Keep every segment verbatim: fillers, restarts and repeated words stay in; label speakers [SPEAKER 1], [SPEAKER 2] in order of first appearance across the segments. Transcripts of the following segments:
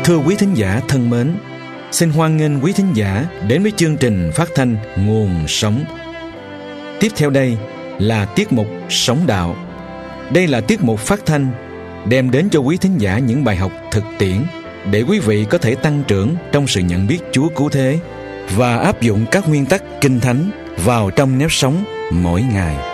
[SPEAKER 1] Thưa quý thính giả thân mến, xin hoan nghênh quý thính giả đến với chương trình phát thanh Nguồn Sống. Tiếp theo đây là tiết mục Sống Đạo. Đây là tiết mục phát thanh đem đến cho quý thính giả những bài học thực tiễn để quý vị có thể tăng trưởng trong sự nhận biết Chúa cứu thế và áp dụng các nguyên tắc Kinh Thánh vào trong nếp sống mỗi ngày.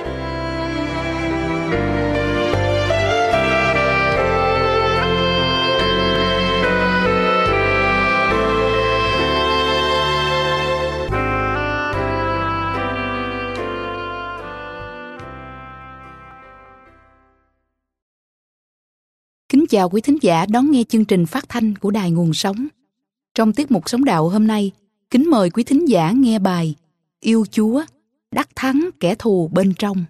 [SPEAKER 2] Kính chào quý thính giả đón nghe chương trình phát thanh của Đài Nguồn Sống. Trong tiết mục Sống Đạo hôm nay, kính mời quý thính giả nghe bài Yêu Chúa, đắc thắng kẻ thù bên trong.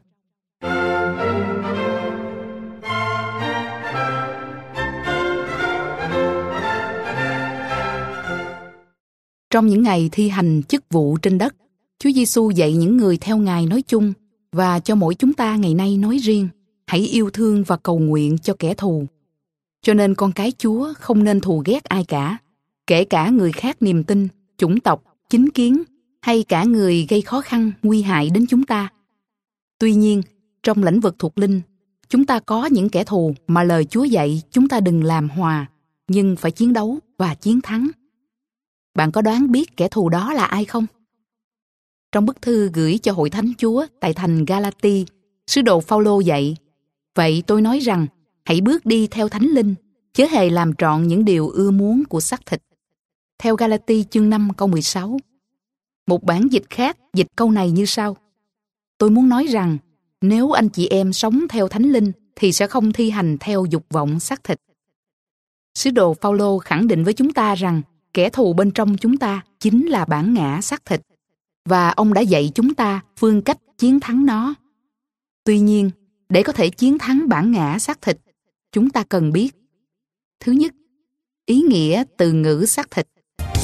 [SPEAKER 2] Trong những ngày thi hành chức vụ trên đất, Chúa Giêsu dạy những người theo Ngài nói chung và cho mỗi chúng ta ngày nay nói riêng, hãy yêu thương và cầu nguyện cho kẻ thù. Cho nên con cái Chúa không nên thù ghét ai cả, kể cả người khác niềm tin, chủng tộc, chính kiến hay cả người gây khó khăn, nguy hại đến chúng ta. Tuy nhiên, trong lĩnh vực thuộc linh, chúng ta có những kẻ thù mà lời Chúa dạy chúng ta đừng làm hòa, nhưng phải chiến đấu và chiến thắng. Bạn có đoán biết kẻ thù đó là ai không? Trong bức thư gửi cho hội thánh Chúa tại thành Galati, sứ đồ Phao-lô dạy: Vậy tôi nói rằng, hãy bước đi theo Thánh Linh, chớ hề làm trọn những điều ưa muốn của xác thịt. Theo Galati chương năm câu mười sáu. Một bản dịch khác dịch câu này như sau: Tôi muốn nói rằng, nếu anh chị em sống theo Thánh Linh thì sẽ không thi hành theo dục vọng xác thịt. Sứ đồ Phao-lô khẳng định với chúng ta rằng kẻ thù bên trong chúng ta chính là bản ngã xác thịt, và ông đã dạy chúng ta phương cách chiến thắng nó. Tuy nhiên, để có thể chiến thắng bản ngã xác thịt, chúng ta cần biết: Thứ nhất, ý nghĩa từ ngữ xác thịt.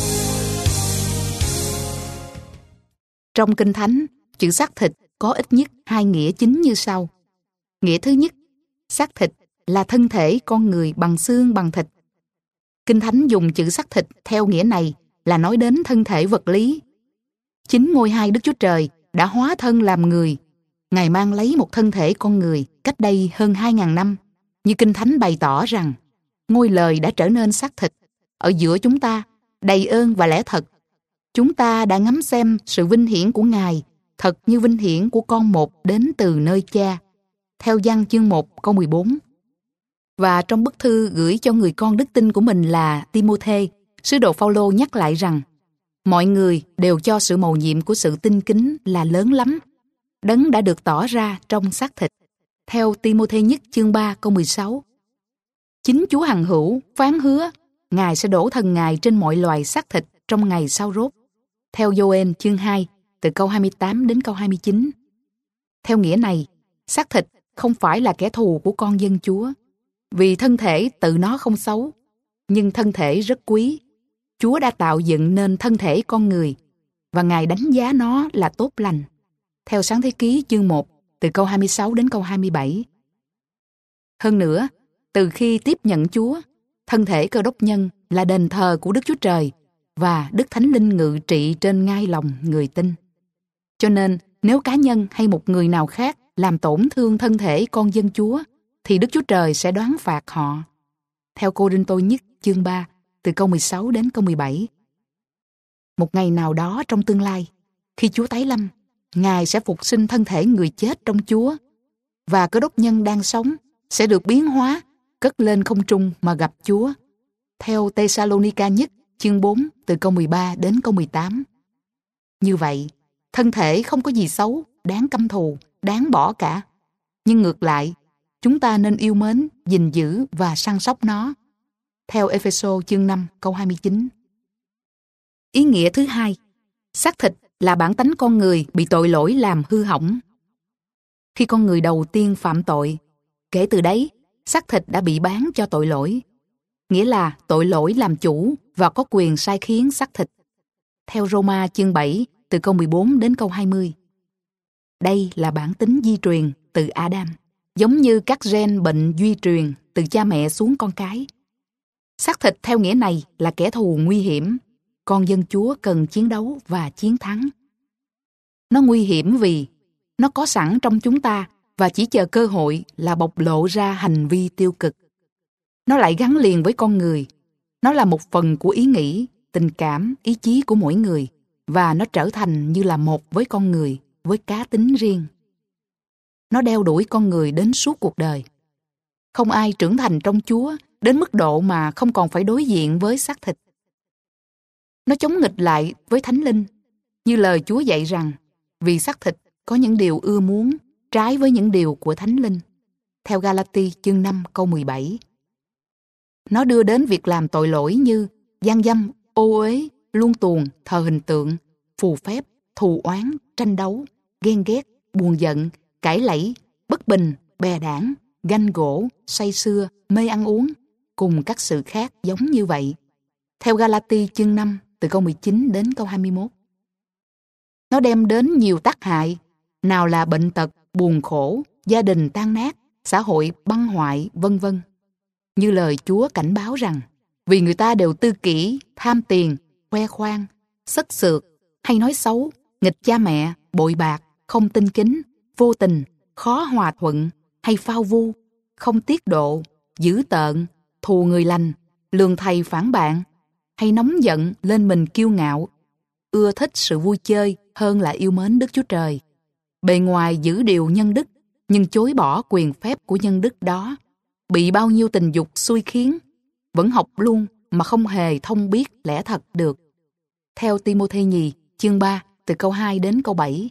[SPEAKER 2] Trong Kinh Thánh, chữ xác thịt có ít nhất hai nghĩa chính như sau. Nghĩa thứ nhất, xác thịt là thân thể con người bằng xương bằng thịt. Kinh Thánh dùng chữ xác thịt theo nghĩa này là nói đến thân thể vật lý. Chính ngôi hai Đức Chúa Trời đã hóa thân làm người. Ngài mang lấy một thân thể con người cách đây hơn hai ngàn năm, như Kinh Thánh bày tỏ rằng ngôi lời đã trở nên xác thịt ở giữa chúng ta, đầy ơn và lẽ thật. Chúng ta đã ngắm xem sự vinh hiển của Ngài, thật như vinh hiển của con một đến từ nơi Cha. Theo Giăng chương một câu mười bốn. Và trong bức thư gửi cho người con đức tin của mình là Ti-mô-thê, sứ đồ Phao-lô nhắc lại rằng mọi người đều cho sự mầu nhiệm của sự tin kính là lớn lắm. Đấng đã được tỏ ra trong xác thịt. Theo Ti-mô-thê nhất chương ba câu mười sáu. Chính Chúa hằng hữu phán hứa Ngài sẽ đổ thần Ngài trên mọi loài xác thịt trong ngày sau rốt. Theo Gioan chương hai từ câu hai mươi tám đến câu hai mươi chín. Theo nghĩa này, xác thịt không phải là kẻ thù của con dân Chúa, vì thân thể tự nó không xấu, nhưng thân thể rất quý. Chúa đã tạo dựng nên thân thể con người, và Ngài đánh giá nó là tốt lành. Theo Sáng Thế Ký chương một, từ câu hai mươi sáu đến câu hai mươi bảy. Hơn nữa, từ khi tiếp nhận Chúa, thân thể Cơ Đốc nhân là đền thờ của Đức Chúa Trời, và Đức Thánh Linh ngự trị trên ngai lòng người tin. Cho nên, nếu cá nhân hay một người nào khác làm tổn thương thân thể con dân Chúa, thì Đức Chúa Trời sẽ đoán phạt họ. Theo Cô-rinh-tô nhất chương ba, từ câu mười sáu đến câu mười bảy. Một ngày nào đó trong tương lai, khi Chúa tái lâm, Ngài sẽ phục sinh thân thể người chết trong Chúa, và Cơ Đốc nhân đang sống sẽ được biến hóa, cất lên không trung mà gặp Chúa. Theo Tê-sa-lô-ni-ca nhất chương bốn, từ câu mười ba đến câu mười tám. Như vậy, thân thể không có gì xấu, đáng căm thù, đáng bỏ cả. Nhưng ngược lại, chúng ta nên yêu mến, gìn giữ và săn sóc nó. Theo Ê-phê-sô chương năm câu hai mươi chín. Ý nghĩa thứ hai, xác thịt là bản tánh con người bị tội lỗi làm hư hỏng. Khi con người đầu tiên phạm tội, kể từ đấy, xác thịt đã bị bán cho tội lỗi. Nghĩa là tội lỗi làm chủ và có quyền sai khiến xác thịt. Theo Rô-ma chương bảy, từ câu mười bốn đến câu hai mươi. Đây là bản tính di truyền từ Adam, giống như các gen bệnh di truyền từ cha mẹ xuống con cái. Xác thịt theo nghĩa này là kẻ thù nguy hiểm. Con dân Chúa cần chiến đấu và chiến thắng. Nó nguy hiểm vì nó có sẵn trong chúng ta và chỉ chờ cơ hội là bộc lộ ra hành vi tiêu cực. Nó lại gắn liền với con người. Nó là một phần của ý nghĩ, tình cảm, ý chí của mỗi người và nó trở thành như là một với con người, với cá tính riêng. Nó đeo đuổi con người đến suốt cuộc đời. Không ai trưởng thành trong Chúa đến mức độ mà không còn phải đối diện với xác thịt. Nó chống nghịch lại với Thánh Linh, như lời Chúa dạy rằng vì xác thịt có những điều ưa muốn trái với những điều của Thánh Linh. Theo Galati chương năm câu mười bảy. Nó đưa đến việc làm tội lỗi như gian dâm, ô uế, luông tuồng, thờ hình tượng, phù phép, thù oán, tranh đấu, ghen ghét, buồn giận, cãi lẫy, bất bình, bè đảng, ganh gỗ, say sưa, mê ăn uống, cùng các sự khác giống như vậy. Theo Galati chương năm từ câu mười chín đến câu hai mươi mốt. Nó đem đến nhiều tác hại, nào là bệnh tật, buồn khổ, gia đình tan nát, xã hội băng hoại, vân vân. Như lời Chúa cảnh báo rằng, vì người ta đều tư kỷ, tham tiền, khoe khoang, sất sượt, hay nói xấu, nghịch cha mẹ, bội bạc, không tinh kính, vô tình, khó hòa thuận, hay phao vu, không tiết độ, dữ tợn, thù người lành, lường thầy phản bạn, hay nóng giận lên mình kiêu ngạo, ưa thích sự vui chơi hơn là yêu mến Đức Chúa Trời. Bề ngoài giữ điều nhân đức, nhưng chối bỏ quyền phép của nhân đức đó, bị bao nhiêu tình dục xui khiến, vẫn học luôn mà không hề thông biết lẽ thật được. Theo Ti-mô-thê nhì chương ba từ câu hai đến câu bảy.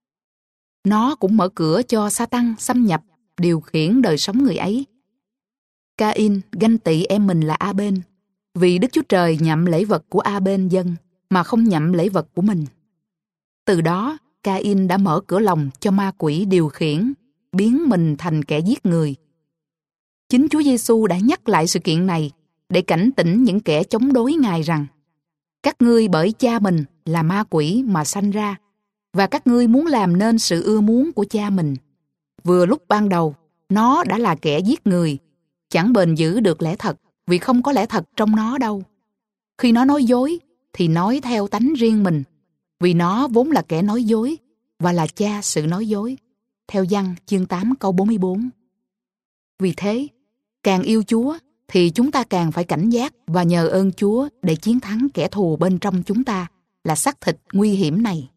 [SPEAKER 2] Nó cũng mở cửa cho Sa-tăng xâm nhập, điều khiển đời sống người ấy. Ca-in ganh tị em mình là A-bên, vì Đức Chúa Trời nhậm lễ vật của A-bên dâng mà không nhậm lễ vật của mình. Từ đó, Ca-in đã mở cửa lòng cho ma quỷ điều khiển, biến mình thành kẻ giết người. Chính Chúa Giêsu đã nhắc lại sự kiện này để cảnh tỉnh những kẻ chống đối Ngài rằng các ngươi bởi cha mình là ma quỷ mà sanh ra, và các ngươi muốn làm nên sự ưa muốn của cha mình. Vừa lúc ban đầu, nó đã là kẻ giết người, chẳng bền giữ được lẽ thật vì không có lẽ thật trong nó đâu. Khi nó nói dối, thì nói theo tánh riêng mình, vì nó vốn là kẻ nói dối và là cha sự nói dối. Theo Giăng chương tám câu bốn mươi bốn. Vì thế, càng yêu Chúa thì chúng ta càng phải cảnh giác và nhờ ơn Chúa để chiến thắng kẻ thù bên trong chúng ta là xác thịt nguy hiểm này.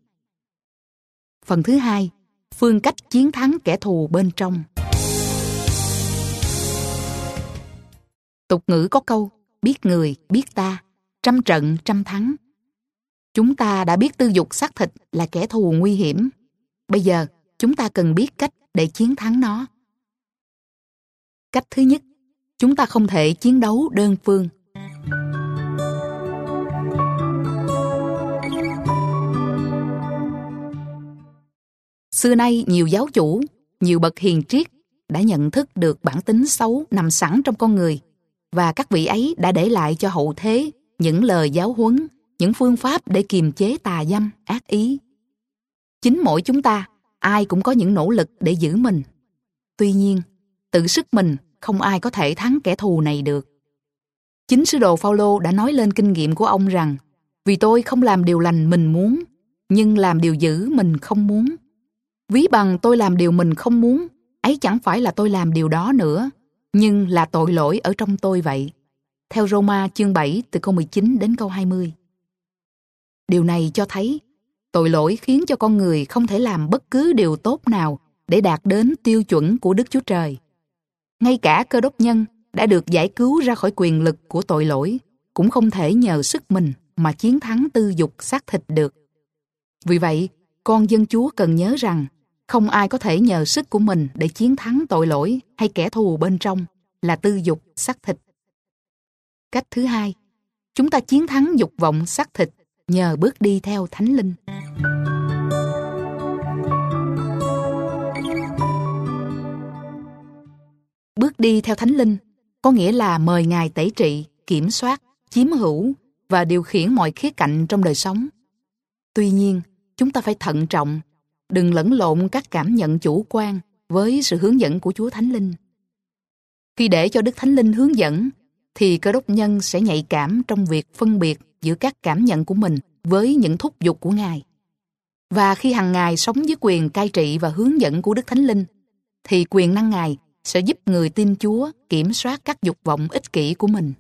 [SPEAKER 2] Phần thứ hai, phương cách chiến thắng kẻ thù bên trong. Tục ngữ có câu, biết người, biết ta, trăm trận, trăm thắng. Chúng ta đã biết tư dục xác thịt là kẻ thù nguy hiểm. Bây giờ, chúng ta cần biết cách để chiến thắng nó. Cách thứ nhất, chúng ta không thể chiến đấu đơn phương. Xưa nay, nhiều giáo chủ, nhiều bậc hiền triết đã nhận thức được bản tính xấu nằm sẵn trong con người, và các vị ấy đã để lại cho hậu thế những lời giáo huấn, những phương pháp để kiềm chế tà dâm, ác ý. Chính mỗi chúng ta, ai cũng có những nỗ lực để giữ mình. Tuy nhiên, tự sức mình không ai có thể thắng kẻ thù này được. Chính sứ đồ Phao-lô đã nói lên kinh nghiệm của ông rằng, vì tôi không làm điều lành mình muốn, nhưng làm điều dữ mình không muốn. Ví bằng tôi làm điều mình không muốn, ấy chẳng phải là tôi làm điều đó nữa, nhưng là tội lỗi ở trong tôi vậy. Theo Roma chương bảy từ câu mười chín đến câu hai mươi. Điều này cho thấy, tội lỗi khiến cho con người không thể làm bất cứ điều tốt nào để đạt đến tiêu chuẩn của Đức Chúa Trời. Ngay cả Cơ Đốc nhân đã được giải cứu ra khỏi quyền lực của tội lỗi, cũng không thể nhờ sức mình mà chiến thắng tư dục xác thịt được. Vì vậy, con dân Chúa cần nhớ rằng, không ai có thể nhờ sức của mình để chiến thắng tội lỗi hay kẻ thù bên trong là tư dục xác thịt. Cách thứ hai, chúng ta chiến thắng dục vọng xác thịt nhờ bước đi theo Thánh Linh. Bước đi theo Thánh Linh có nghĩa là mời Ngài tẩy trị, kiểm soát, chiếm hữu và điều khiển mọi khía cạnh trong đời sống. Tuy nhiên, chúng ta phải thận trọng, đừng lẫn lộn các cảm nhận chủ quan với sự hướng dẫn của Chúa Thánh Linh. Khi để cho Đức Thánh Linh hướng dẫn, thì Cơ Đốc nhân sẽ nhạy cảm trong việc phân biệt giữa các cảm nhận của mình với những thúc giục của Ngài. Và khi hằng ngày sống dưới quyền cai trị và hướng dẫn của Đức Thánh Linh, thì quyền năng Ngài sẽ giúp người tin Chúa kiểm soát các dục vọng ích kỷ của mình.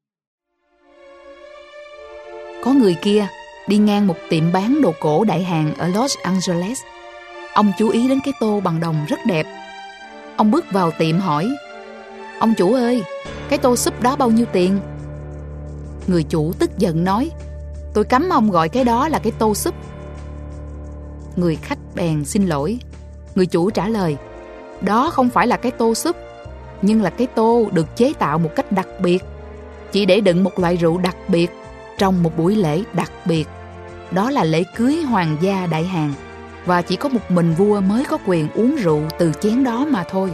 [SPEAKER 2] Có người kia đi ngang một tiệm bán đồ cổ đại hàng ở Los Angeles. Ông chú ý đến cái tô bằng đồng rất đẹp. Ông bước vào tiệm hỏi: "Ông chủ ơi, cái tô súp đó bao nhiêu tiền?" Người chủ tức giận nói: "Tôi cấm ông gọi cái đó là cái tô súp." Người khách bèn xin lỗi. Người chủ trả lời: "Đó không phải là cái tô súp, nhưng là cái tô được chế tạo một cách đặc biệt, chỉ để đựng một loại rượu đặc biệt trong một buổi lễ đặc biệt. Đó là lễ cưới hoàng gia đại hàng, và chỉ có một mình vua mới có quyền uống rượu từ chén đó mà thôi."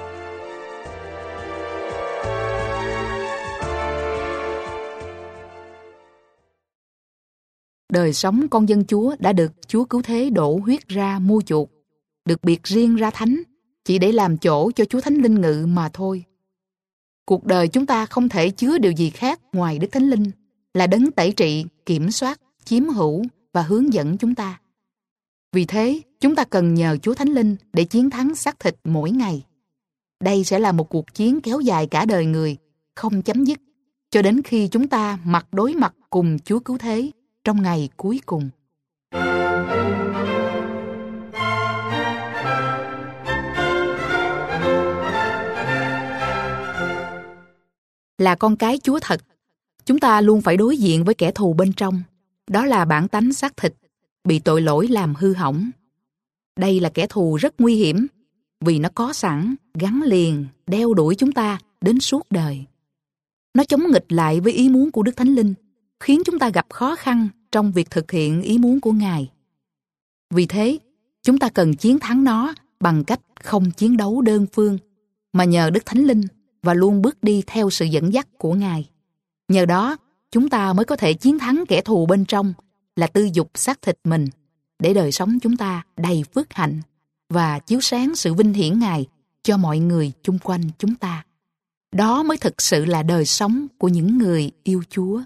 [SPEAKER 2] Đời sống con dân Chúa đã được Chúa Cứu Thế đổ huyết ra mua chuộc, được biệt riêng ra thánh, chỉ để làm chỗ cho Chúa Thánh Linh ngự mà thôi. Cuộc đời chúng ta không thể chứa điều gì khác ngoài Đức Thánh Linh, là đấng tẩy trị, kiểm soát, chiếm hữu và hướng dẫn chúng ta. Vì thế, chúng ta cần nhờ Chúa Thánh Linh để chiến thắng xác thịt mỗi ngày. Đây sẽ là một cuộc chiến kéo dài cả đời người, không chấm dứt, cho đến khi chúng ta mặt đối mặt cùng Chúa Cứu Thế trong ngày cuối cùng. Là con cái Chúa thật, chúng ta luôn phải đối diện với kẻ thù bên trong. Đó là bản tánh xác thịt, bị tội lỗi làm hư hỏng. Đây là kẻ thù rất nguy hiểm, vì nó có sẵn, gắn liền, đeo đuổi chúng ta đến suốt đời. Nó chống nghịch lại với ý muốn của Đức Thánh Linh, khiến chúng ta gặp khó khăn trong việc thực hiện ý muốn của Ngài. Vì thế, chúng ta cần chiến thắng nó bằng cách không chiến đấu đơn phương, mà nhờ Đức Thánh Linh và luôn bước đi theo sự dẫn dắt của Ngài. Nhờ đó, chúng ta mới có thể chiến thắng kẻ thù bên trong, là tư dục xác thịt mình, để đời sống chúng ta đầy phước hạnh và chiếu sáng sự vinh hiển Ngài cho mọi người chung quanh chúng ta. Đó mới thực sự là đời sống của những người yêu Chúa.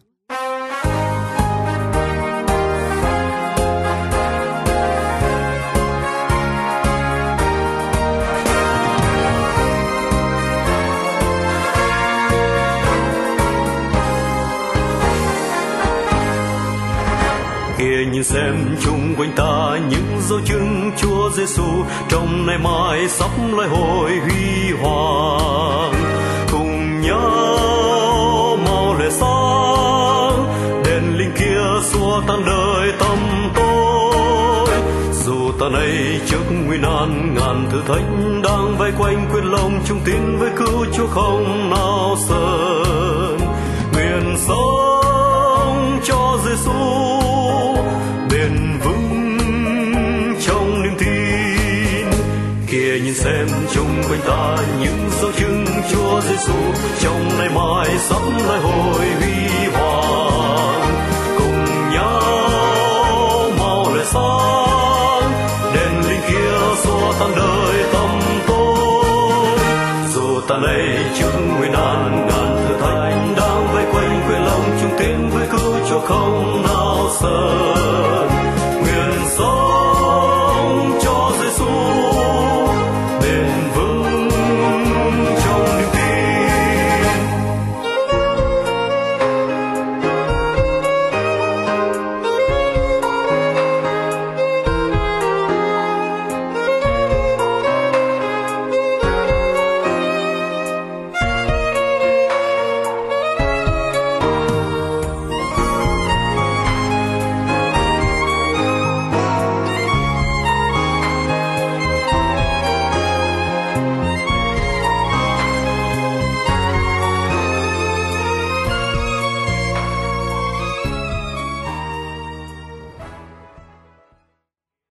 [SPEAKER 3] Kìa nhìn xem chung quanh ta những dấu chứng Chúa Giêsu trong nay mai sắp lại hồi huy hoàng. Cùng nhau mau lẻ sáng, đèn linh kia xua tan đời tâm tôi. Dù ta nay trước nguy nan ngàn thử thách đang vây quanh, quyết lòng chung tin với cứu Chúa không nào sờn. Nguyện sống cho Giêsu bền vững trong niềm tin. Kìa nhìn xem chung quanh ta những dấu chứng Chúa Giêsu trong nay mai sắp lại hồi huy hoàng. Cùng nhau mau lẻ sáng, đèn linh kia xua tan đời tâm tôi. Dù ta nay trước nguy nan